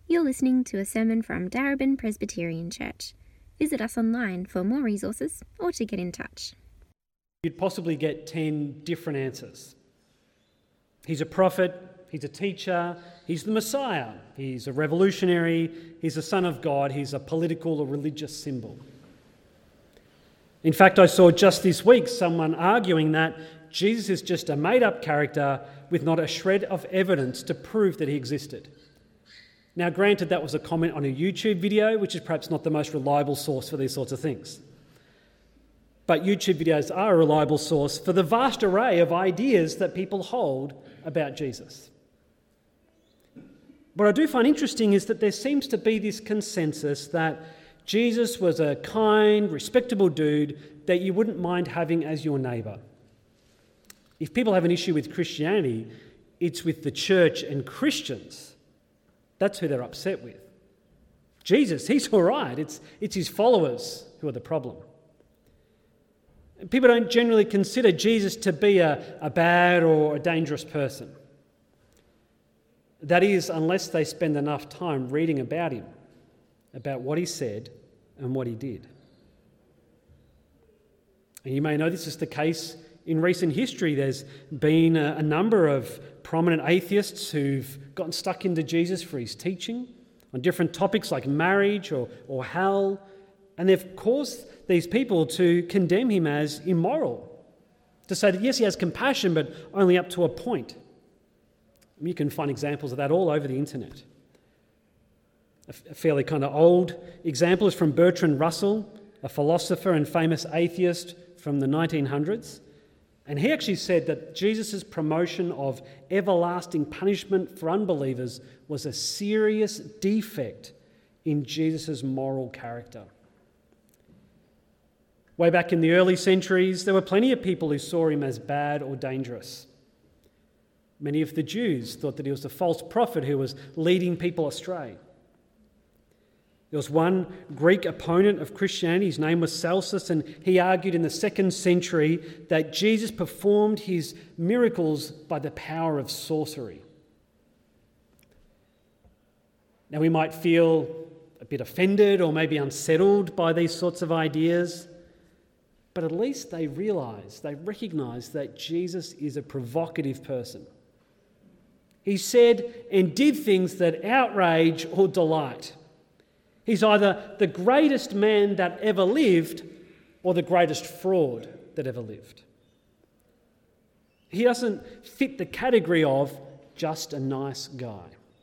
You're listening to a sermon from Darebin Presbyterian Church. Visit us online for more resources or to get in touch. You'd possibly get 10 different answers. He's a prophet, he's a teacher, he's the Messiah, he's a revolutionary, he's the Son of God, he's a political or religious symbol. In fact, I saw just this week someone arguing that Jesus is just a made-up character with not a shred of evidence to prove that he existed. Now, granted, that was a comment on a YouTube video, which is perhaps not the most reliable source for these sorts of things. But YouTube videos are a reliable source for the vast array of ideas that people hold about Jesus. What I do find interesting is that there seems to be this consensus that Jesus was a kind, respectable dude that you wouldn't mind having as your neighbour. If people have an issue with Christianity, it's with the church and Christians. That's who they're upset with. Jesus, he's all right. It's his followers who are the problem. People don't generally consider Jesus to be a bad or a dangerous person. That is, unless they spend enough time reading about him, about what he said and what he did. And you may know this is the case in recent history. There's been a number of prominent atheists who've gotten stuck into Jesus for his teaching on different topics like marriage or hell, and they've caused these people to condemn him as immoral, to say that yes, he has compassion, but only up to a point. You can find examples of that all over the internet. A fairly kind of old example is from Bertrand Russell, a philosopher and famous atheist from the 1900s. And he actually said that Jesus' promotion of everlasting punishment for unbelievers was a serious defect in Jesus' moral character. Way back in the early centuries, there were plenty of people who saw him as bad or dangerous. Many of the Jews thought that he was a false prophet who was leading people astray. There was one Greek opponent of Christianity, his name was Celsus, and he argued in the 2nd century that Jesus performed his miracles by the power of sorcery. Now, we might feel a bit offended or maybe unsettled by these sorts of ideas, but at least they recognise that Jesus is a provocative person. He said and did things that outrage or delight. He's either the greatest man that ever lived or the greatest fraud that ever lived. He doesn't fit the category of just a nice guy.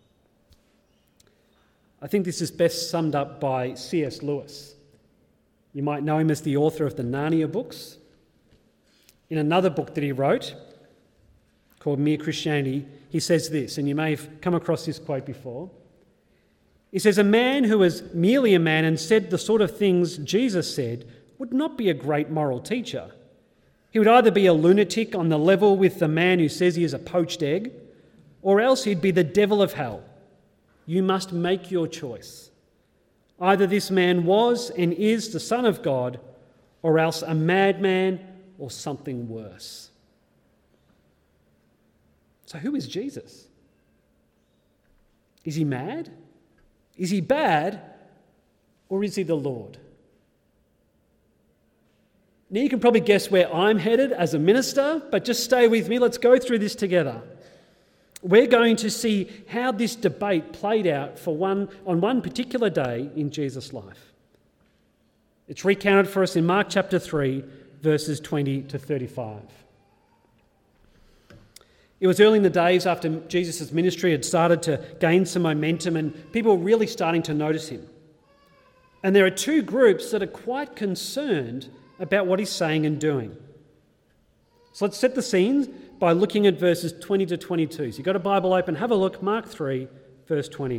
I think this is best summed up by C.S. Lewis. You might know him as the author of the Narnia books. In another book that he wrote, called Mere Christianity, he says this, and you may have come across this quote before. He says, "A man who was merely a man and said the sort of things Jesus said would not be a great moral teacher. He would either be a lunatic on the level with the man who says he is a poached egg, or else he'd be the devil of hell. You must make your choice. Either this man was and is the Son of God, or else a madman or something worse." So who is Jesus? Is he mad? Is he bad? Or is he the Lord? Now you can probably guess where I'm headed as a minister, but just stay with me. Let's go through this together. We're going to see how this debate played out on one particular day in Jesus' life. It's recounted for us in Mark chapter 3, verses 20 to 35. It was early in the days after Jesus' ministry had started to gain some momentum and people were really starting to notice him. And there are two groups that are quite concerned about what he's saying and doing. So let's set the scene by looking at verses 20 to 22. So you've got a Bible open, have a look, Mark 3, verse 20.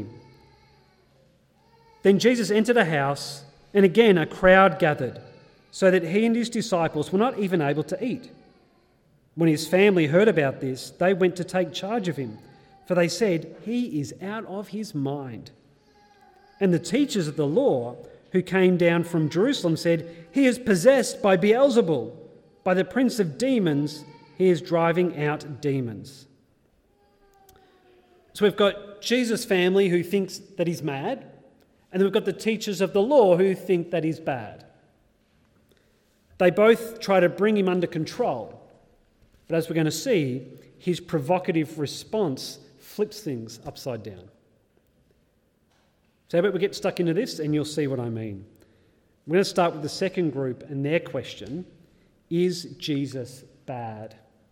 Then Jesus entered a house, and again a crowd gathered, so that he and his disciples were not even able to eat. When his family heard about this, they went to take charge of him, for they said, "He is out of his mind." And the teachers of the law who came down from Jerusalem said, "He is possessed by Beelzebul, by the prince of demons, he is driving out demons." So we've got got Jesus' family who thinks that he's mad, and then we've got the teachers of the law who think that he's bad. They both try to bring him under control, but as we're going to see, his provocative response flips things upside down. So how about we get stuck into this and you'll see what I mean. We're going to start with the second group and their question, is Jesus bad?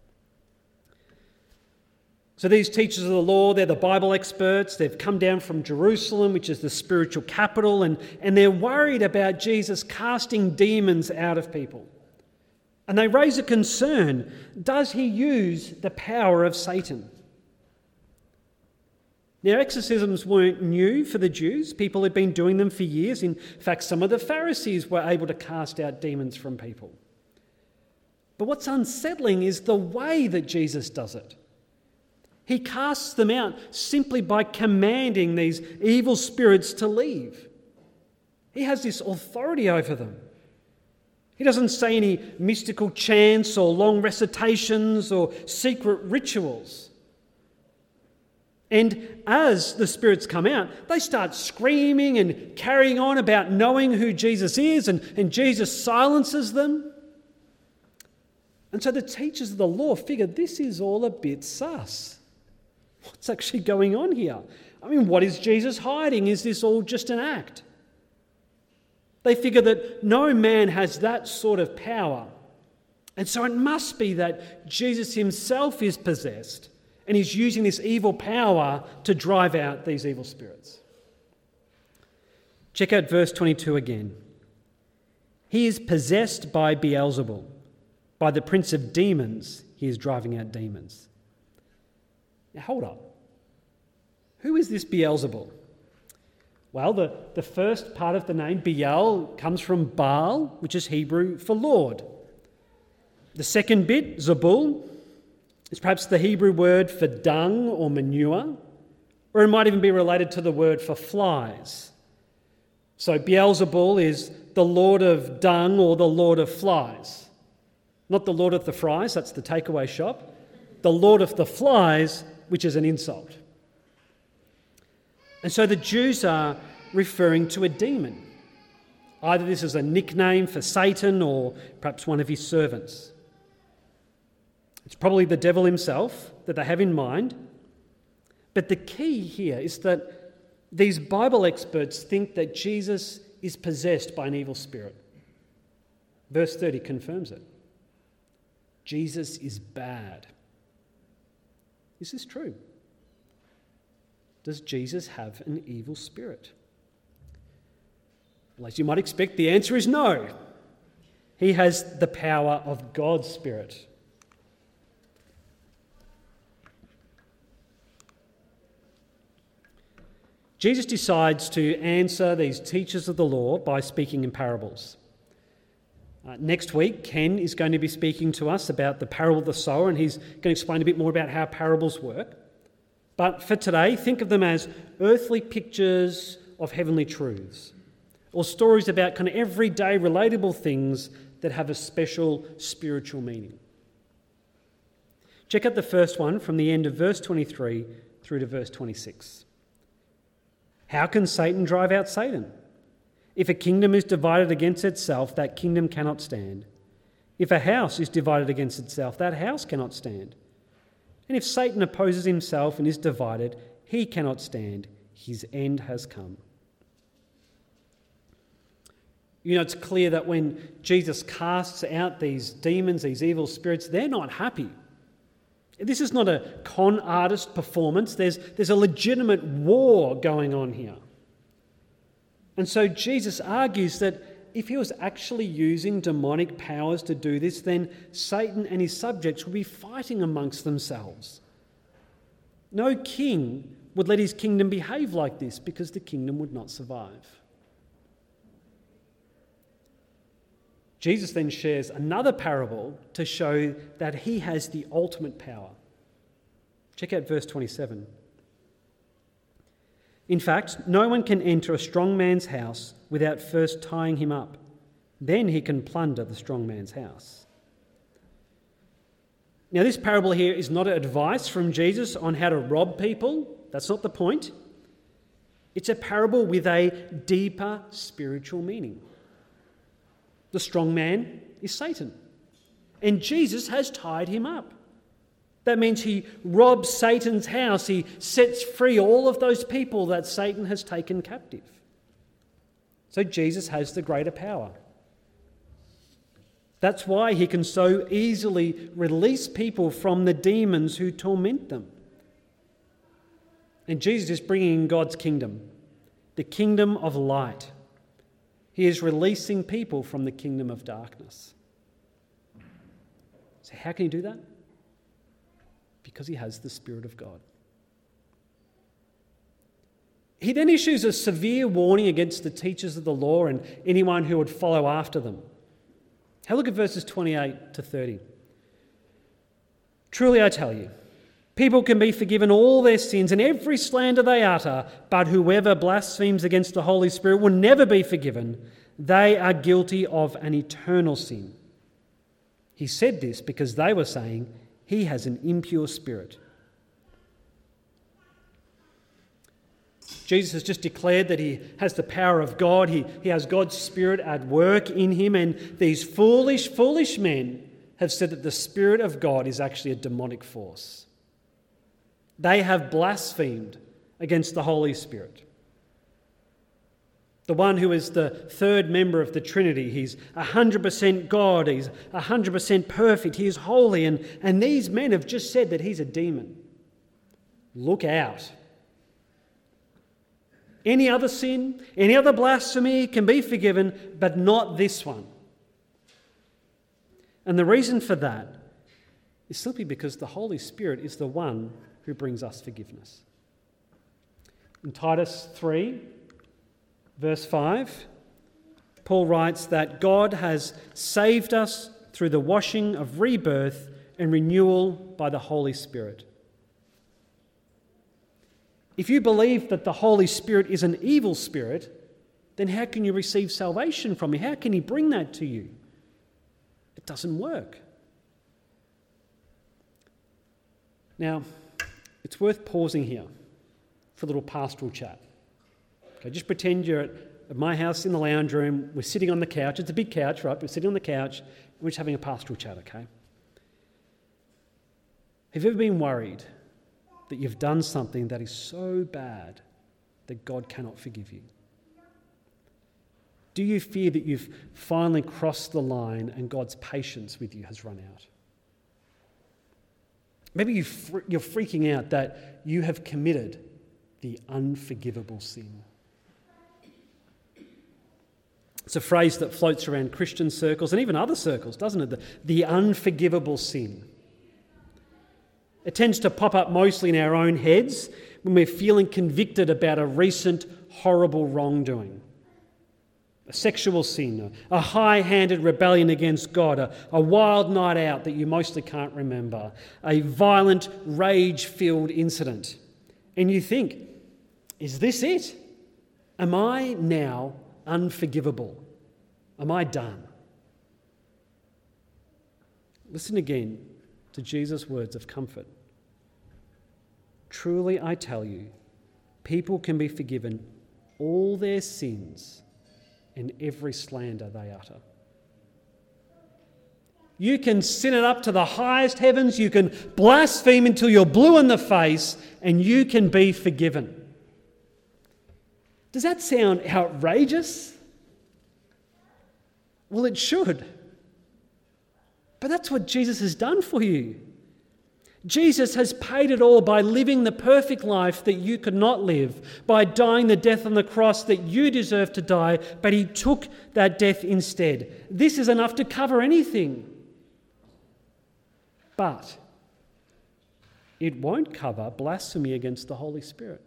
So these teachers of the law, they're the Bible experts. They've come down from Jerusalem, which is the spiritual capital, and they're worried about Jesus casting demons out of people. And they raise a concern, does he use the power of Satan? Now, exorcisms weren't new for the Jews. People had been doing them for years. In fact, some of the Pharisees were able to cast out demons from people. But what's unsettling is the way that Jesus does it. He casts them out simply by commanding these evil spirits to leave. He has this authority over them. He doesn't say any mystical chants or long recitations or secret rituals. And as the spirits come out, they start screaming and carrying on about knowing who Jesus is, and Jesus silences them. And so the teachers of the law figured this is all a bit sus. What's actually going on here? I mean, what is Jesus hiding? Is this all just an act? They figure that no man has that sort of power. And so it must be that Jesus himself is possessed and he's using this evil power to drive out these evil spirits. Check out verse 22 again. He is possessed by Beelzebul. By the prince of demons, he is driving out demons. Now, hold up. Who is this Beelzebul? Well, the first part of the name, Beel, comes from Baal, which is Hebrew for Lord. The second bit, Zebul, is perhaps the Hebrew word for dung or manure, or it might even be related to the word for flies. So Beelzebul is the lord of dung or the lord of flies. Not the lord of the fries, that's the takeaway shop. The lord of the flies, which is an insult. And so the Jews are referring to a demon. Either this is a nickname for Satan or perhaps one of his servants. It's probably the devil himself that they have in mind. But the key here is that these Bible experts think that Jesus is possessed by an evil spirit. Verse 30 confirms it. Jesus is bad. Is this true? Does Jesus have an evil spirit? Well, as you might expect, the answer is no. He has the power of God's Spirit. Jesus decides to answer these teachers of the law by speaking in parables. Next week, Ken is going to be speaking to us about the parable of the sower, and he's going to explain a bit more about how parables work. But for today, think of them as earthly pictures of heavenly truths, or stories about kind of everyday relatable things that have a special spiritual meaning. Check out the first one from the end of verse 23 through to verse 26. How can Satan drive out Satan? If a kingdom is divided against itself, that kingdom cannot stand. If a house is divided against itself, that house cannot stand. And if Satan opposes himself and is divided, he cannot stand. His end has come. You know, it's clear that when Jesus casts out these demons, these evil spirits, they're not happy. This is not a con artist performance. There's a legitimate war going on here. And so Jesus argues that if he was actually using demonic powers to do this, then Satan and his subjects would be fighting amongst themselves. No king would let his kingdom behave like this because the kingdom would not survive. Jesus then shares another parable to show that he has the ultimate power. Check out verse 27. In fact, no one can enter a strong man's house without first tying him up. Then he can plunder the strong man's house. Now, this parable here is not advice from Jesus on how to rob people. That's not the point. It's a parable with a deeper spiritual meaning. The strong man is Satan, and Jesus has tied him up. That means he robs Satan's house. He sets free all of those people that Satan has taken captive. So Jesus has the greater power. That's why he can so easily release people from the demons who torment them. And Jesus is bringing in God's kingdom, the kingdom of light. He is releasing people from the kingdom of darkness. So how can he do that? Because he has the Spirit of God. He then issues a severe warning against the teachers of the law and anyone who would follow after them. Have a look at verses 28 to 30. Truly I tell you, people can be forgiven all their sins and every slander they utter, but whoever blasphemes against the Holy Spirit will never be forgiven. They are guilty of an eternal sin. He said this because they were saying, he has an impure spirit. Jesus has just declared that he has the power of God. He has God's Spirit at work in him. And these foolish men have said that the Spirit of God is actually a demonic force. They have blasphemed against the Holy Spirit. The one who is the third member of the Trinity. He's 100% God. He's 100% perfect. He is holy. And these men have just said that he's a demon. Look out. Any other sin, any other blasphemy can be forgiven, but not this one. And the reason for that is simply because the Holy Spirit is the one who brings us forgiveness. In Titus 3, verse 5, Paul writes that God has saved us through the washing of rebirth and renewal by the Holy Spirit. If you believe that the Holy Spirit is an evil spirit, then how can you receive salvation from him? How can he bring that to you? It doesn't work. Now, it's worth pausing here for a little pastoral chat. Okay, just pretend you're at my house in the lounge room. We're sitting on the couch. It's a big couch, right? We're sitting on the couch and we're just having a pastoral chat, okay? Have you ever been worried that you've done something that is so bad that God cannot forgive you? Do you fear that you've finally crossed the line and God's patience with you has run out? Maybe you're freaking out that you have committed the unforgivable sin. It's a phrase that floats around Christian circles and even other circles, doesn't it? The unforgivable sin. It tends to pop up mostly in our own heads when we're feeling convicted about a recent horrible wrongdoing. A sexual sin, a high-handed rebellion against God, a wild night out that you mostly can't remember, a violent, rage-filled incident. And you think, is this it? Am I now unforgivable? Am I done? Listen again to Jesus' words of comfort. Truly I tell you, people can be forgiven all their sins and every slander they utter. You can sin it up to the highest heavens, you can blaspheme until you're blue in the face, and you can be forgiven. Does that sound outrageous? Well, it should. But that's what Jesus has done for you. Jesus has paid it all by living the perfect life that you could not live, by dying the death on the cross that you deserve to die, but he took that death instead. This is enough to cover anything. But it won't cover blasphemy against the Holy Spirit.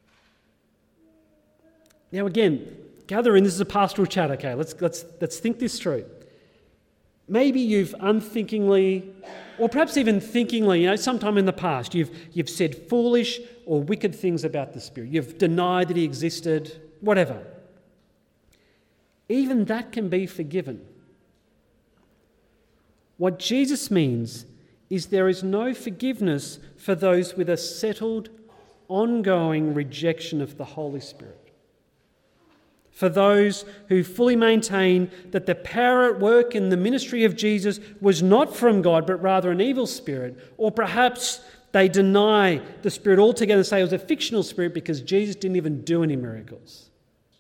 Now again, gather in, this is a pastoral chat, okay? Let's think this through. Maybe you've unthinkingly, or perhaps even thinkingly, sometime in the past, you've said foolish or wicked things about the Spirit. You've denied that he existed, whatever. Even that can be forgiven. What Jesus means is there is no forgiveness for those with a settled, ongoing rejection of the Holy Spirit. For those who fully maintain that the power at work in the ministry of Jesus was not from God, but rather an evil spirit, or perhaps they deny the Spirit altogether and say it was a fictional spirit because Jesus didn't even do any miracles.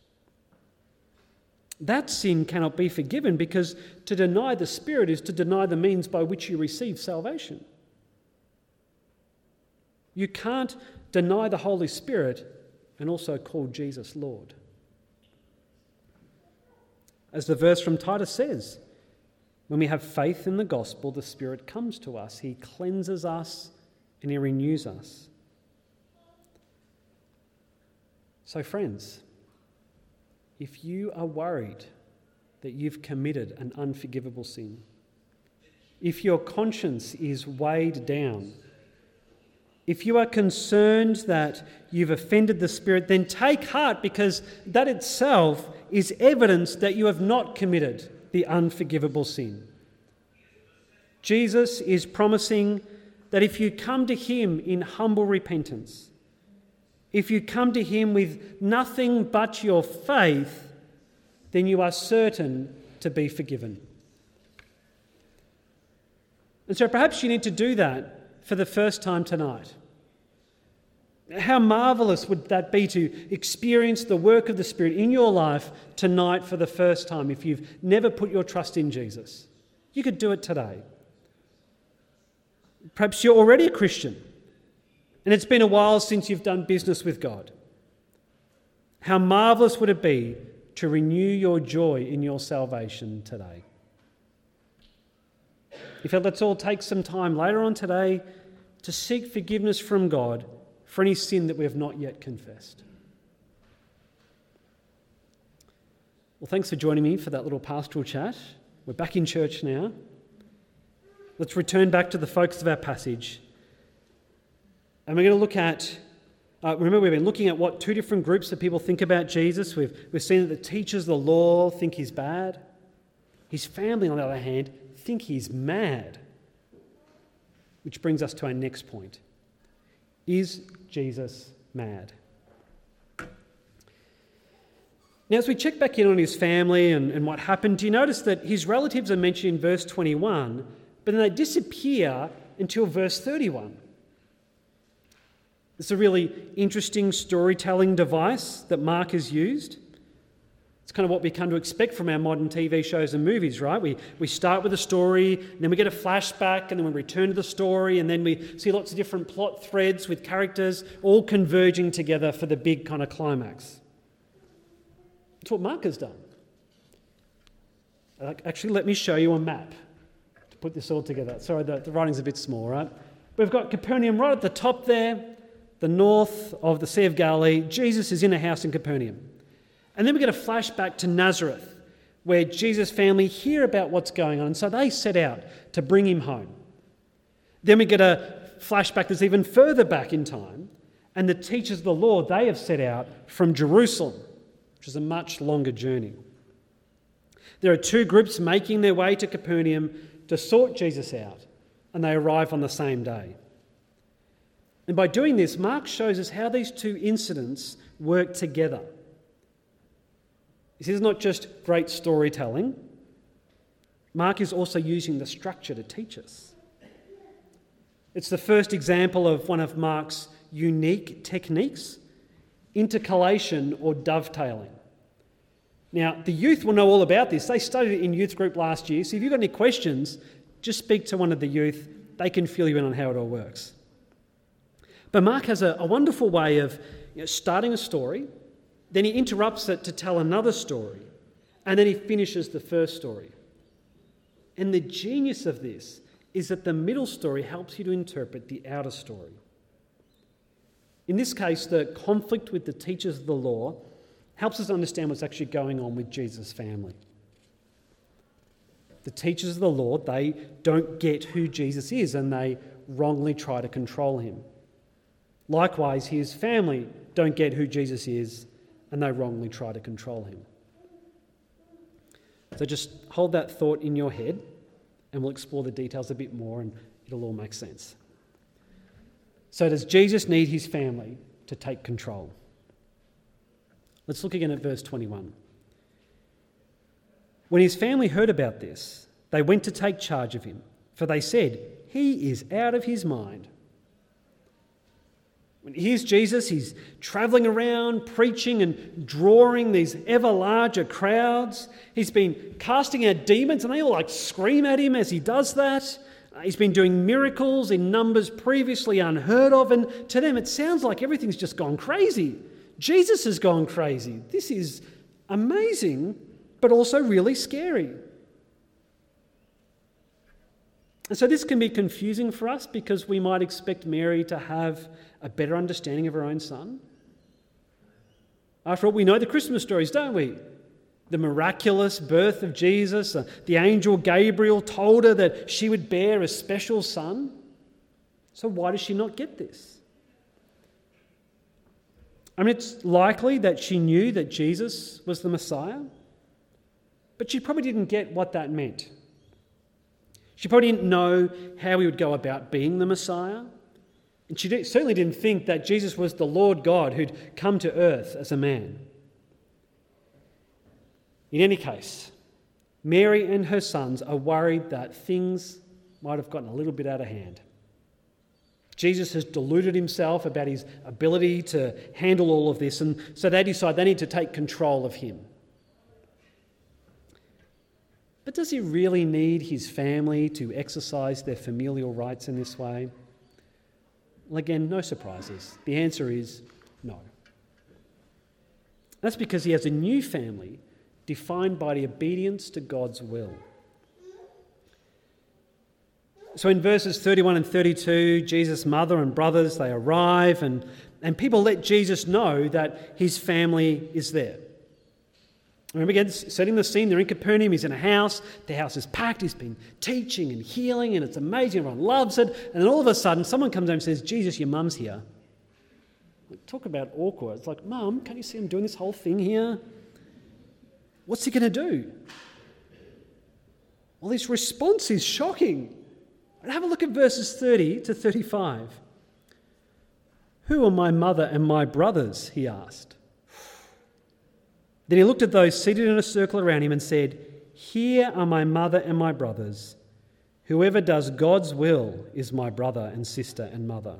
That sin cannot be forgiven, because to deny the Spirit is to deny the means by which you receive salvation. You can't deny the Holy Spirit and also call Jesus Lord. As the verse from Titus says, when we have faith in the gospel, the Spirit comes to us. He cleanses us and He renews us. So friends, if you are worried that you've committed an unforgivable sin, if your conscience is weighed down, if you are concerned that you've offended the Spirit, then take heart, because that itself is evidence that you have not committed the unforgivable sin. Jesus is promising that if you come to Him in humble repentance, if you come to Him with nothing but your faith, then you are certain to be forgiven. And so perhaps you need to do that for the first time tonight. How marvellous would that be to experience the work of the Spirit in your life tonight for the first time if you've never put your trust in Jesus? You could do it today. Perhaps you're already a Christian and it's been a while since you've done business with God. How marvellous would it be to renew your joy in your salvation today? In fact, let's all take some time later on today to seek forgiveness from God for any sin that we have not yet confessed. Well, thanks for joining me for that little pastoral chat. We're back in church now. Let's return back to the focus of our passage. And we're going to look at, remember we've been looking at what two different groups of people think about Jesus. We've seen that the teachers of the law think He's bad. His family, on the other hand, think He's mad. Which brings us to our next point. Is Jesus mad? Now, as we check back in on His family and what happened, do you notice that His relatives are mentioned in verse 21, but then they disappear until verse 31? It's a really interesting storytelling device that Mark has used. It's kind of what we come to expect from our modern TV shows and movies, right? We start with a story, and then we get a flashback, and then we return to the story, and then we see lots of different plot threads with characters all converging together for the big kind of climax. That's what Mark has done. Actually, let me show you a map to put this all together. Sorry, the writing's a bit small, right? We've got Capernaum right at the top there, the north of the Sea of Galilee. Jesus is in a house in Capernaum. And then we get a flashback to Nazareth, where Jesus' family hear about what's going on, and so they set out to bring Him home. Then we get a flashback that's even further back in time, and the teachers of the law, they have set out from Jerusalem, which is a much longer journey. There are two groups making their way to Capernaum to sort Jesus out, and they arrive on the same day. And by doing this, Mark shows us how these two incidents work together. This is not just great storytelling. Mark is also using the structure to teach us. It's the first example of one of Mark's unique techniques, intercalation or dovetailing. Now, the youth will know all about this. They studied it in youth group last year, so if you've got any questions, just speak to one of the youth. They can fill you in on how it all works. But Mark has a wonderful way of starting a story, then he interrupts it to tell another story, and then he finishes the first story. And the genius of this is that the middle story helps you to interpret the outer story. In this case, the conflict with the teachers of the law helps us understand what's actually going on with Jesus' family. The teachers of the law, they don't get who Jesus is, and they wrongly try to control Him. Likewise, his family don't get who Jesus is, and they wrongly try to control Him. So just hold that thought in your head, and we'll explore the details a bit more, and it'll all make sense. So does Jesus need His family? to take control. Let's look again at verse 21. When his family heard about this, they went to take charge of him, for they said, "He is out of his mind." When here's Jesus, he's travelling around, preaching and drawing these ever larger crowds. He's been casting out demons and they all scream at him as he does that. He's been doing miracles in numbers previously unheard of, and to them it sounds like everything's just gone crazy. Jesus has gone crazy. This is amazing, but also really scary. And so this can be confusing for us because we might expect Mary to have a better understanding of her own son. After all, we know the Christmas stories, don't we? The miraculous birth of Jesus, the angel Gabriel told her that she would bear a special son. So why does she not get this? I mean, it's likely that she knew that Jesus was the Messiah, but she probably didn't get what that meant. She probably didn't know how he would go about being the Messiah. And she certainly didn't think that Jesus was the Lord God who'd come to earth as a man. In any case, Mary and her sons are worried that things might have gotten a little bit out of hand. Jesus has deluded himself about his ability to handle all of this, and so they decide they need to take control of him. But does he really need his family to exercise their familial rights in this way? Well, again, no surprises. The answer is no. That's because he has a new family defined by the obedience to God's will. So in verses 31 and 32, Jesus' mother and brothers, they arrive and people let Jesus know that his family is there. Remember again, setting the scene, they're in Capernaum, he's in a house, the house is packed, he's been teaching and healing and it's amazing, everyone loves it. And then all of a sudden someone comes over and says, "Jesus, your mum's here." Talk about awkward. It's like, "Mum, can't you see I'm doing this whole thing here? What's he going to do?" Well, his response is shocking. Have a look at verses 30 to 35. "Who are my mother and my brothers?" he asked. Then he looked at those seated in a circle around him and said, "Here are my mother and my brothers. Whoever does God's will is my brother and sister and mother."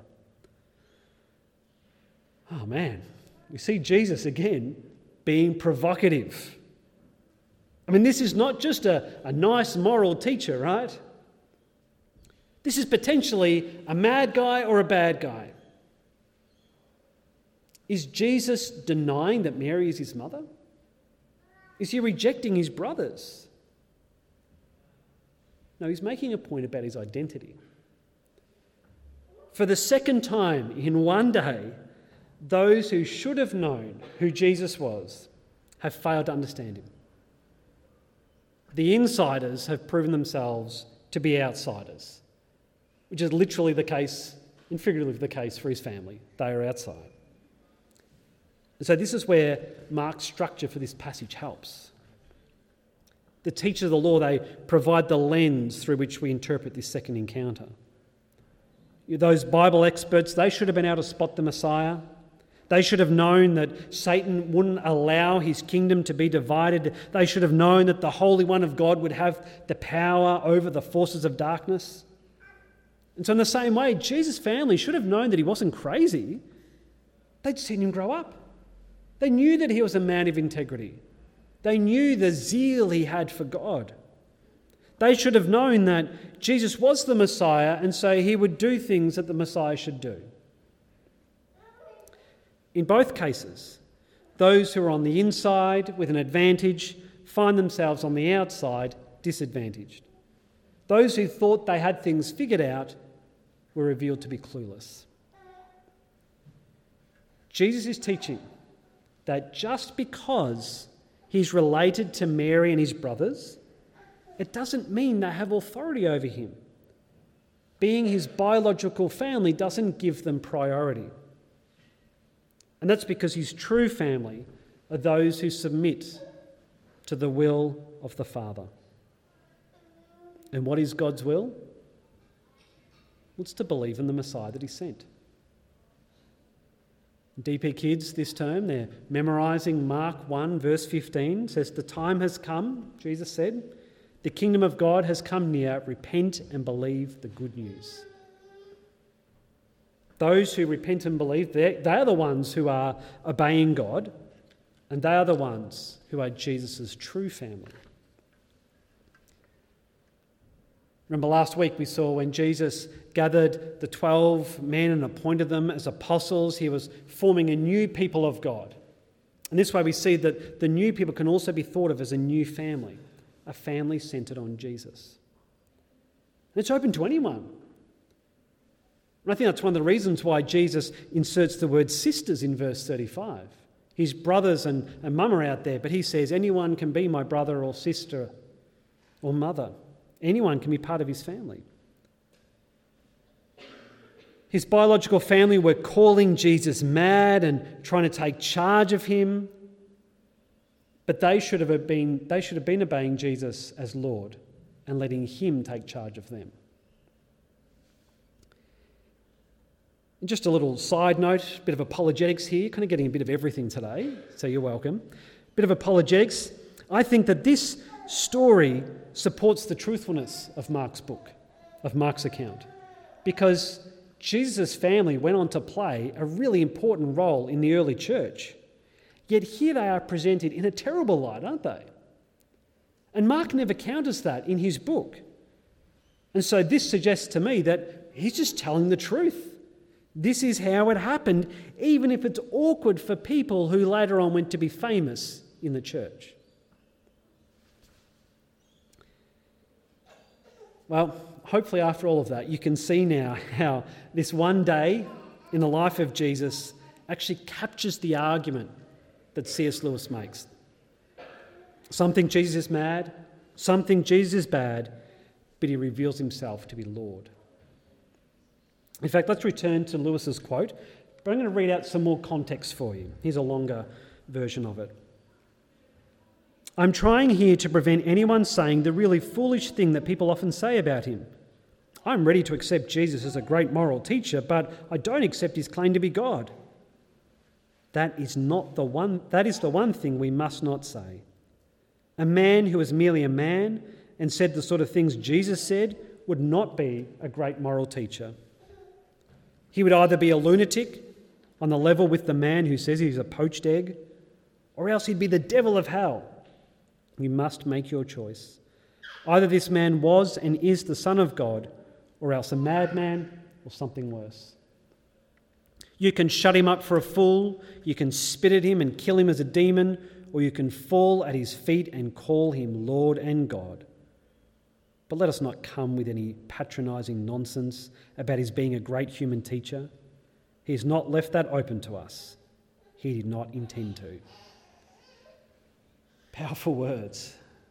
Oh man, we see Jesus again being provocative. I mean, this is not just a nice moral teacher, right? This is potentially a mad guy or a bad guy. Is Jesus denying that Mary is his mother? Is he rejecting his brothers? No, he's making a point about his identity. For the second time in one day, those who should have known who Jesus was have failed to understand him. The insiders have proven themselves to be outsiders, which is literally the case, and figuratively the case for his family. They are outside. And so this is where Mark's structure for this passage helps. The teachers of the law, they provide the lens through which we interpret this second encounter. Those Bible experts, they should have been able to spot the Messiah. They should have known that Satan wouldn't allow his kingdom to be divided. They should have known that the Holy One of God would have the power over the forces of darkness. And so in the same way, Jesus' family should have known that he wasn't crazy. They'd seen him grow up. They knew that he was a man of integrity. They knew the zeal he had for God. They should have known that Jesus was the Messiah, and so he would do things that the Messiah should do. In both cases, those who are on the inside with an advantage find themselves on the outside disadvantaged. Those who thought they had things figured out were revealed to be clueless. Jesus is teaching that just because he's related to Mary and his brothers, it doesn't mean they have authority over him. Being his biological family doesn't give them priority. And that's because his true family are those who submit to the will of the Father. And what is God's will? Well, it's to believe in the Messiah that he sent. DP kids this term, they're memorising Mark 1 verse 15. It says, "The time has come," Jesus said, "the kingdom of God has come near. Repent and believe the good news." Those who repent and believe, they are the ones who are obeying God, and they are the ones who are Jesus' true family. Remember last week we saw when Jesus gathered the 12 men and appointed them as apostles, he was forming a new people of God. And this way we see that the new people can also be thought of as a new family, a family centred on Jesus. And it's open to anyone. And I think that's one of the reasons why Jesus inserts the word sisters in verse 35. His brothers and mum are out there, but he says anyone can be my brother or sister or mother. Anyone can be part of his family. His biological family were calling Jesus mad and trying to take charge of him, but they should have been obeying Jesus as Lord and letting him take charge of them. And just a little side note, a bit of apologetics here, kind of getting a bit of everything today, so you're welcome. Bit of apologetics. I think that this story supports the truthfulness of Mark's book, of Mark's account, because Jesus' family went on to play a really important role in the early church. Yet here they are presented in a terrible light, aren't they? And Mark never counters that in his book. And so this suggests to me that he's just telling the truth. This is how it happened, even if it's awkward for people who later on went to be famous in the church. Well, hopefully after all of that, you can see now how this one day in the life of Jesus actually captures the argument that C.S. Lewis makes. Some think Jesus is mad, some think Jesus is bad, but he reveals himself to be Lord. In fact, let's return to Lewis's quote, but I'm going to read out some more context for you. Here's a longer version of it. "I'm trying here to prevent anyone saying the really foolish thing that people often say about him. I'm ready to accept Jesus as a great moral teacher, but I don't accept his claim to be God. That is the one thing we must not say. A man who is merely a man and said the sort of things Jesus said would not be a great moral teacher. He would either be a lunatic on the level with the man who says he's a poached egg, or else he'd be the devil of hell. You must make your choice. Either this man was and is the Son of God, or else a madman or something worse. You can shut him up for a fool, you can spit at him and kill him as a demon, or you can fall at his feet and call him Lord and God. But let us not come with any patronising nonsense about his being a great human teacher. He has not left that open to us. He did not intend to." Powerful words.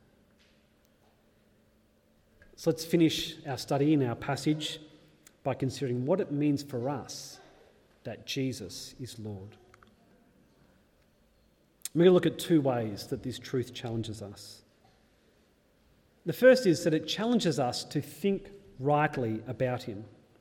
So let's finish our study in our passage by considering what it means for us that Jesus is Lord. We're going to look at two ways that this truth challenges us. The first is that it challenges us to think rightly about him.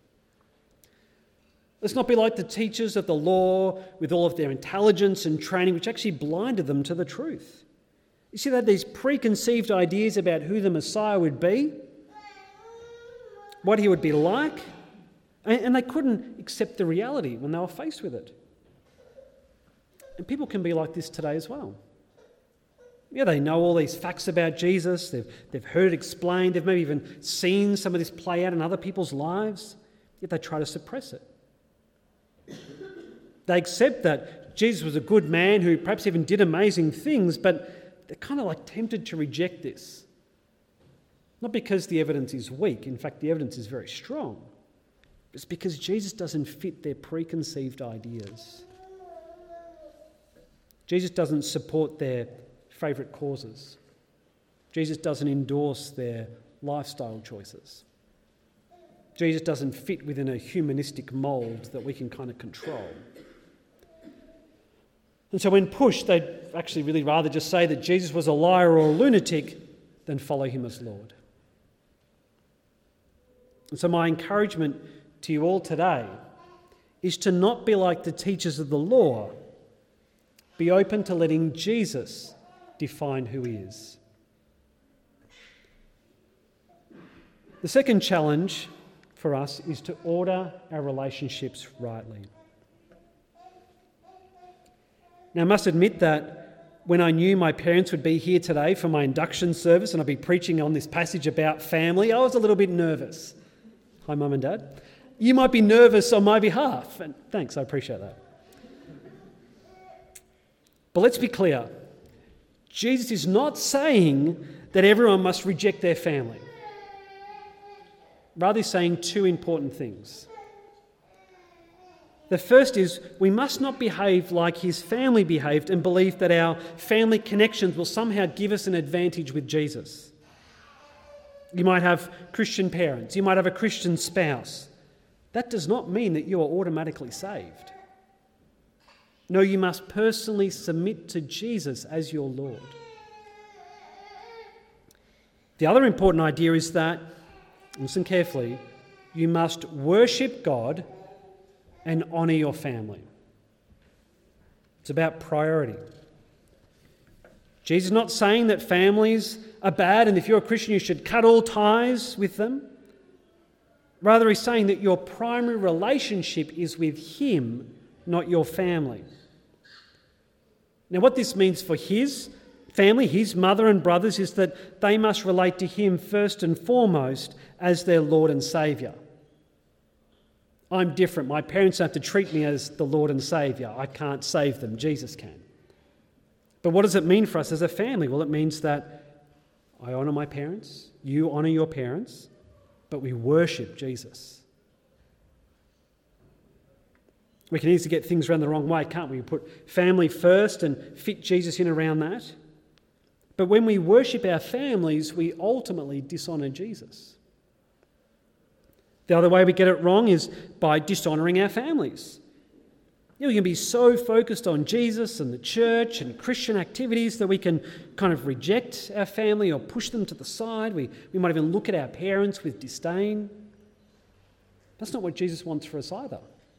Let's not be like the teachers of the law with all of their intelligence and training, which actually blinded them to the truth. You see, they had these preconceived ideas about who the Messiah would be, what he would be like, and they couldn't accept the reality when they were faced with it. And people can be like this today as well. Yeah, they know all these facts about Jesus, they've heard it explained, they've maybe even seen some of this play out in other people's lives, yet they try to suppress it. They accept that Jesus was a good man who perhaps even did amazing things, but they're kind of like tempted to reject this. Not because the evidence is weak, in fact the evidence is very strong. It's because Jesus doesn't fit their preconceived ideas. Jesus doesn't support their favourite causes. Jesus doesn't endorse their lifestyle choices. Jesus doesn't fit within a humanistic mould that we can kind of control. And so when pushed, they'd actually really rather just say that Jesus was a liar or a lunatic than follow him as Lord. And so my encouragement to you all today is to not be like the teachers of the law. Be open to letting Jesus define who he is. The second challenge for us is to order our relationships rightly. Now, I must admit that when I knew my parents would be here today for my induction service and I'd be preaching on this passage about family, I was a little bit nervous. Hi, Mum and Dad. You might be nervous on my behalf, and thanks, I appreciate that. But let's be clear. Jesus is not saying that everyone must reject their family. Rather, he's saying two important things. The first is we must not behave like his family behaved and believe that our family connections will somehow give us an advantage with Jesus. You might have Christian parents. You might have a Christian spouse. That does not mean that you are automatically saved. No, you must personally submit to Jesus as your Lord. The other important idea is that, listen carefully, you must worship God and honour your family. It's about priority. Jesus is not saying that families are bad and if you're a Christian you should cut all ties with them. Rather, he's saying that your primary relationship is with him, not your family. Now, what this means for his family, his mother and brothers, is that they must relate to him first and foremost as their Lord and Saviour. I'm different. My parents have to treat me as the Lord and Saviour. I can't save them. Jesus can. But what does it mean for us as a family? Well, it means that I honour my parents, you honour your parents, but we worship Jesus. We can easily get things around the wrong way, can't we? We put family first and fit Jesus in around that. But when we worship our families, we ultimately dishonour Jesus. The other way we get it wrong is by dishonouring our families. You know, we can be so focused on Jesus and the church and Christian activities that we can kind of reject our family or push them to the side. We might even look at our parents with disdain. That's not what Jesus wants for us either.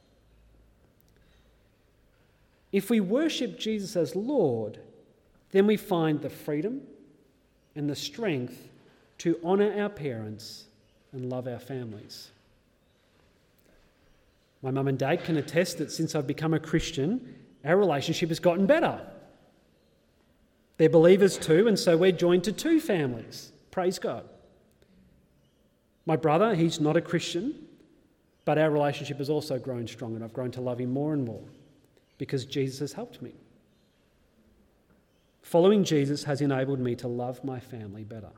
If we worship Jesus as Lord, then we find the freedom and the strength to honour our parents and love our families. My mum and dad can attest that since I've become a Christian, our relationship has gotten better. They're believers too, and so we're joined to two families. Praise God. My brother, he's not a Christian, but our relationship has also grown strong, and I've grown to love him more and more because Jesus has helped me. Following Jesus has enabled me to love my family better.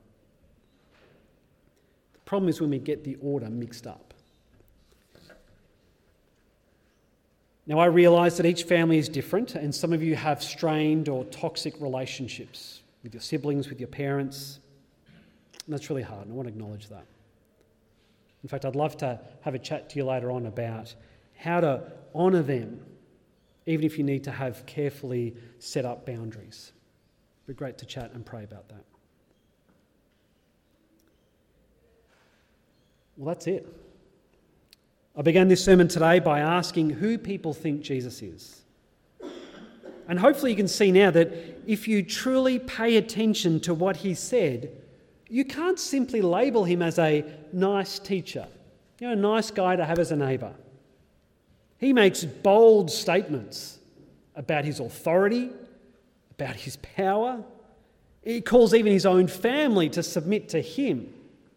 The problem is when we get the order mixed up. Now, I realise that each family is different, and some of you have strained or toxic relationships with your siblings, with your parents. And that's really hard, and I want to acknowledge that. In fact, I'd love to have a chat to you later on about how to honour them, even if you need to have carefully set up boundaries. It'd be great to chat and pray about that. Well, that's it. I began this sermon today by asking who people think Jesus is. And hopefully you can see now that if you truly pay attention to what he said, you can't simply label him as a nice teacher, a nice guy to have as a neighbour. He makes bold statements about his authority, about his power. He calls even his own family to submit to him.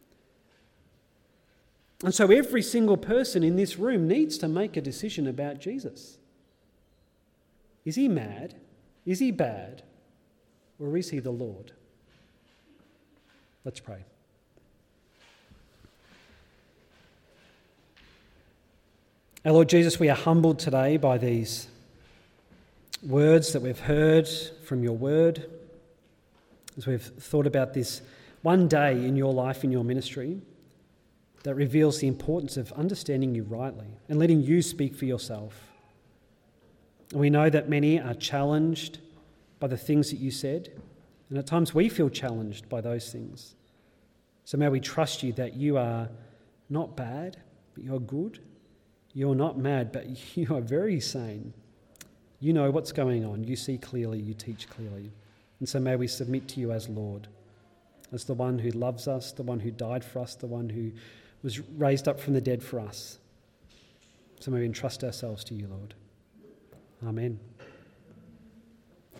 And so every single person in this room needs to make a decision about Jesus. Is he mad? Is he bad? Or is he the Lord? Let's pray. Our Lord Jesus, we are humbled today by these words that we've heard from your word, as we've thought about this one day in your life, in your ministry, that reveals the importance of understanding you rightly and letting you speak for yourself. And we know that many are challenged by the things that you said, and at times we feel challenged by those things. So may we trust you that you are not bad, but you're good. You're not mad, but you are very sane. You know what's going on. You see clearly, you teach clearly. And so may we submit to you as Lord, as the one who loves us, the one who died for us, the one who was raised up from the dead for us. So may we entrust ourselves to you, Lord. Amen.